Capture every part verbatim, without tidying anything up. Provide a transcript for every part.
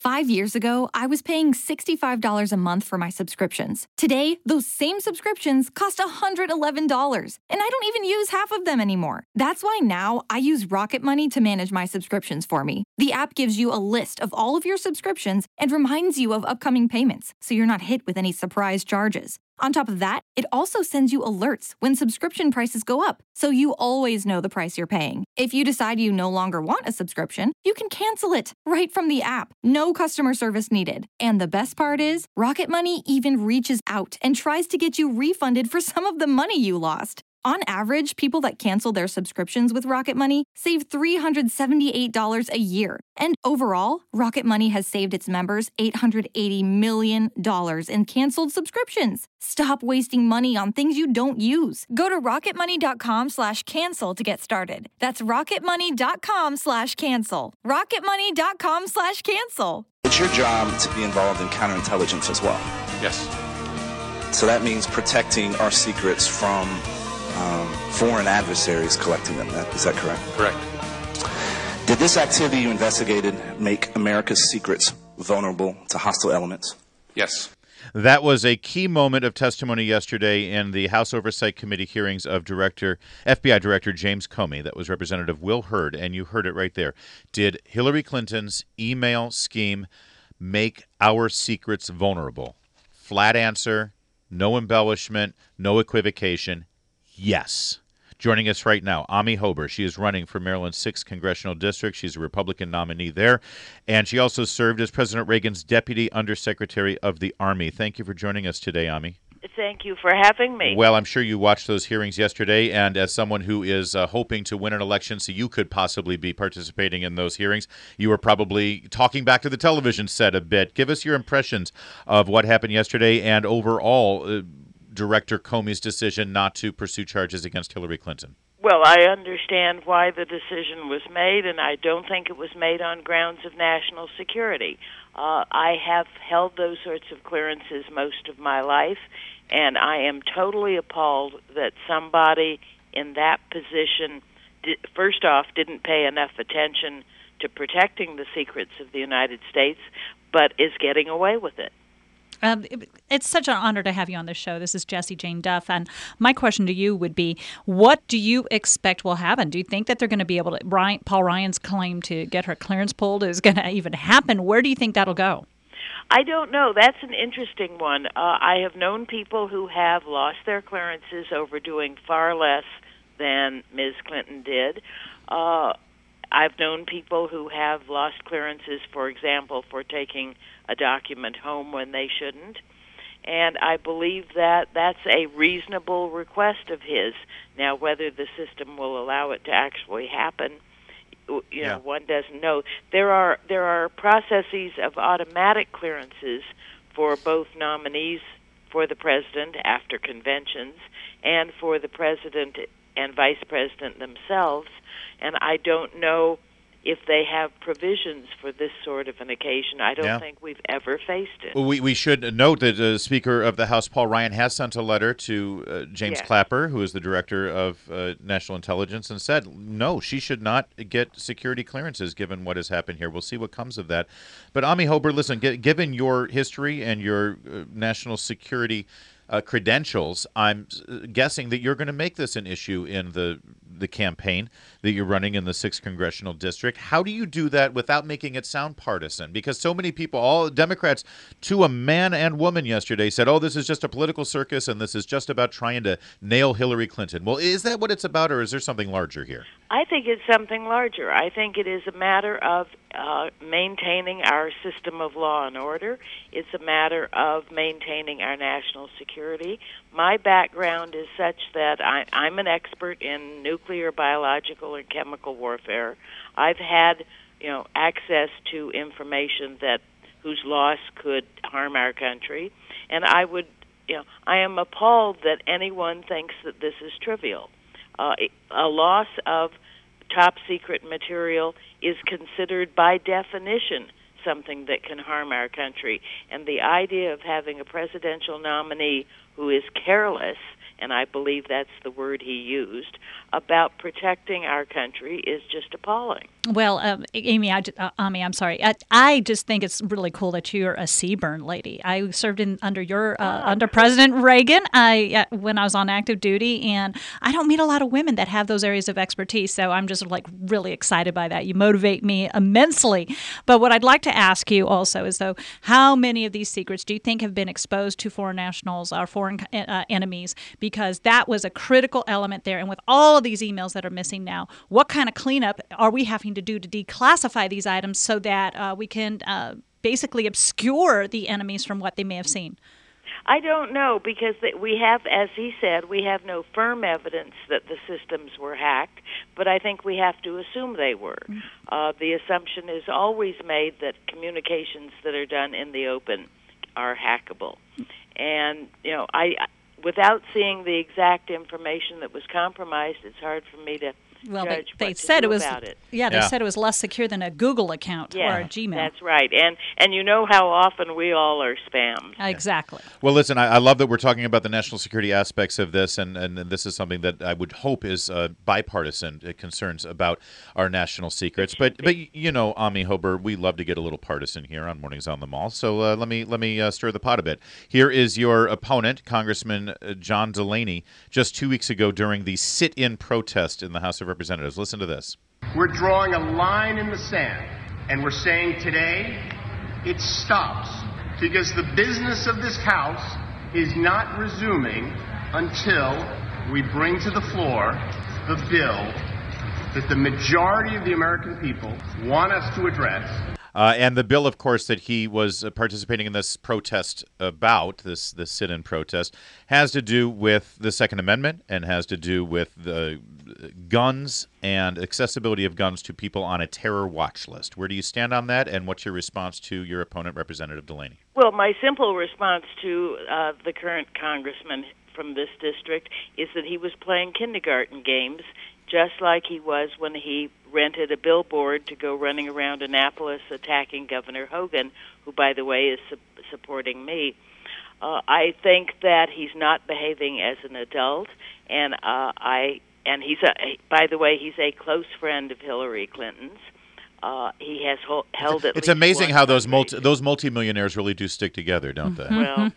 Five years ago, I was paying sixty-five dollars a month for my subscriptions. Today, those same subscriptions cost one hundred eleven dollars, and I don't even use half of them anymore. That's why now I use Rocket Money to manage my subscriptions for me. The app gives you a list of all of your subscriptions and reminds you of upcoming payments, so you're not hit with any surprise charges. On top of that, it also sends you alerts when subscription prices go up, so you always know the price you're paying. If you decide you no longer want a subscription, you can cancel it right from the app. No customer service needed. And the best part is, Rocket Money even reaches out and tries to get you refunded for some of the money you lost. On average, people that cancel their subscriptions with Rocket Money save three hundred seventy-eight dollars a year. And overall, Rocket Money has saved its members eight hundred eighty million dollars in canceled subscriptions. Stop wasting money on things you don't use. Go to rocketmoney.com slash cancel to get started. That's rocketmoney.com slash cancel. rocketmoney.com slash cancel. It's your job to be involved in counterintelligence as well. Yes. So that means protecting our secrets from Um, foreign adversaries collecting them. Is that correct? Correct. Did this activity you investigated make America's secrets vulnerable to hostile elements? Yes. That was a key moment of testimony yesterday in the House Oversight Committee hearings of Director F B I Director James Comey. That was Representative Will Hurd, and you heard it right there. Did Hillary Clinton's email scheme make our secrets vulnerable? Flat answer, no embellishment, no equivocation. Yes. Joining us right now, Amie Hoeber. She is running for Maryland's sixth Congressional District. She's a Republican nominee there. And she also served as President Reagan's Deputy Undersecretary of the Army. Thank you for joining us today, Amie. Thank you for having me. Well, I'm sure you watched those hearings yesterday, and as someone who is uh, hoping to win an election so you could possibly be participating in those hearings, you were probably talking back to the television set a bit. Give us your impressions of what happened yesterday and overall uh, Director Comey's decision not to pursue charges against Hillary Clinton. Well, I understand why the decision was made, and I don't think it was made on grounds of national security. Uh, I have held those sorts of clearances most of my life, and I am totally appalled that somebody in that position, did, first off, didn't pay enough attention to protecting the secrets of the United States, but is getting away with it. Um, it's such an honor to have you on the show. This is Jessie Jane Duff, and my question to you would be, what do you expect will happen? Do you think that they're going to be able to, Ryan, Paul Ryan's claim to get her clearance pulled is going to even happen? Where do you think that'll go? I don't know. That's an interesting one. Uh, I have known people who have lost their clearances over doing far less than Miz Clinton did. Uh, I've known people who have lost clearances, for example, for taking a document home when they shouldn't. And I believe that that's a reasonable request of his. Now, whether the system will allow it to actually happen, you know, yeah. one doesn't know. There are there are processes of automatic clearances for both nominees for the president after conventions and for the president and vice president themselves. And I don't know if they have provisions for this sort of an occasion. I don't yeah. think we've ever faced it. Well, we, we should note that the Speaker of the House, Paul Ryan, has sent a letter to uh, James yes. Clapper, who is the Director of uh, National Intelligence, and said, no, she should not get security clearances given what has happened here. We'll see what comes of that. But Amie Hoeber, listen, g- given your history and your uh, national security uh, credentials, I'm guessing that you're going to make this an issue in the the campaign that you're running in the sixth Congressional District. How do you do that without making it sound partisan? Because so many people, all Democrats, to a man and woman yesterday, said, oh, this is just a political circus and this is just about trying to nail Hillary Clinton. Well, is that what it's about, or is there something larger here? I think it's something larger. I think it is a matter of uh, maintaining our system of law and order. It's a matter of maintaining our national security. My background is such that I, I'm an expert in nuclear, biological, and chemical warfare. I've had, you know, access to information that whose loss could harm our country, and I would, you know, I am appalled that anyone thinks that this is trivial. Uh, a loss of top secret material is considered by definition something that can harm our country. And the idea of having a presidential nominee who is careless, and I believe that's the word he used, about protecting our country is just appalling. Well, um, Amy, I, uh, Ami, I'm sorry. I, I just think it's really cool that you're a Seaburn lady. I served in under your uh, Oh, under President Reagan. I uh, when I was on active duty, and I don't meet a lot of women that have those areas of expertise. So I'm just like really excited by that. You motivate me immensely. But what I'd like to ask you also is though, how many of these secrets do you think have been exposed to foreign nationals or foreign uh, enemies? Because that was a critical element there. And with all of these emails that are missing now, what kind of cleanup are we having to do to declassify these items so that uh, we can uh, basically obscure the enemies from what they may have seen? I don't know, because we have, as he said, we have no firm evidence that the systems were hacked, but I think we have to assume they were. Uh, the assumption is always made that communications that are done in the open are hackable. And, you know, I without seeing the exact information that was compromised, it's hard for me to Well, they, judge they what to said do it was about it. yeah they Yeah. said it was less secure than a Google account Yeah, or a Gmail. that's right. And and you know how often we all are spammed. Exactly. Well, listen, I, I love that we're talking about the national security aspects of this, and, and, and this is something that I would hope is uh, bipartisan uh, concerns about our national secrets. But, but you know, Ami Hober, we love to get a little partisan here on Mornings on the Mall. So uh, let me let me uh, stir the pot a bit. Here is your opponent, Congressman uh, John Delaney, just two weeks ago during the sit-in protest in the House of Representatives. Listen to this. We're drawing a line in the sand, and we're saying today it stops, because the business of this House is not resuming until we bring to the floor the bill that the majority of the American people want us to address. Uh, and the bill, of course, that he was uh, participating in this protest about, this, this sit-in protest, has to do with the Second Amendment and has to do with the guns and accessibility of guns to people on a terror watch list. Where do you stand on that, and what's your response to your opponent, Representative Delaney? Well, my simple response to uh, the current congressman from this district is that he was playing kindergarten games, just like he was when he rented a billboard to go running around Annapolis attacking Governor Hogan, who, by the way, is su- supporting me. Uh, I think that he's not behaving as an adult, and uh, I and he's a, by the way, he's a close friend of Hillary Clinton's. Uh, he has ho- held at It's least amazing one how those multi- fundraiser. those multimillionaires really do stick together, don't they? Well,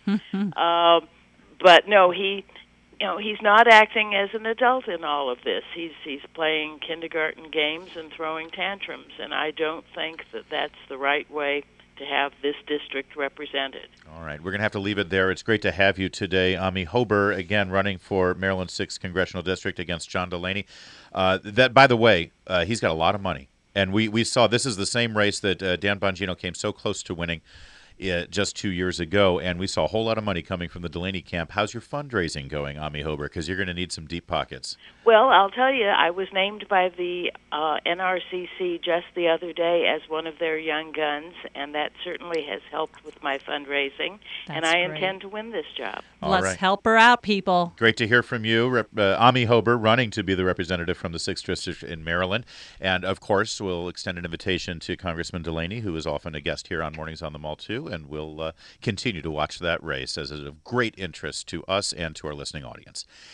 uh, but no, he, you know, he's not acting as an adult in all of this. He's he's playing kindergarten games and throwing tantrums, and I don't think that that's the right way to have this district represented. All right, we're going to have to leave it there. It's great to have you today. Ami Hober, again, running for Maryland's sixth Congressional District against John Delaney. Uh, that, by the way, uh, he's got a lot of money. And we, we saw this is the same race that uh, Dan Bongino came so close to winning uh, just two years ago, and we saw a whole lot of money coming from the Delaney camp. How's your fundraising going, Ami Hober? Because you're going to need some deep pockets. Well, I'll tell you, I was named by the uh, N R C C just the other day as one of their young guns, and that certainly has helped with my fundraising, and That's I great. intend to win this job. All Let's right. help her out, people. Great to hear from you, Rep- uh, Ami Hober, running to be the representative from the sixth District in Maryland. And, of course, we'll extend an invitation to Congressman Delaney, who is often a guest here on Mornings on the Mall, too, and we'll uh, continue to watch that race as it's of great interest to us and to our listening audience.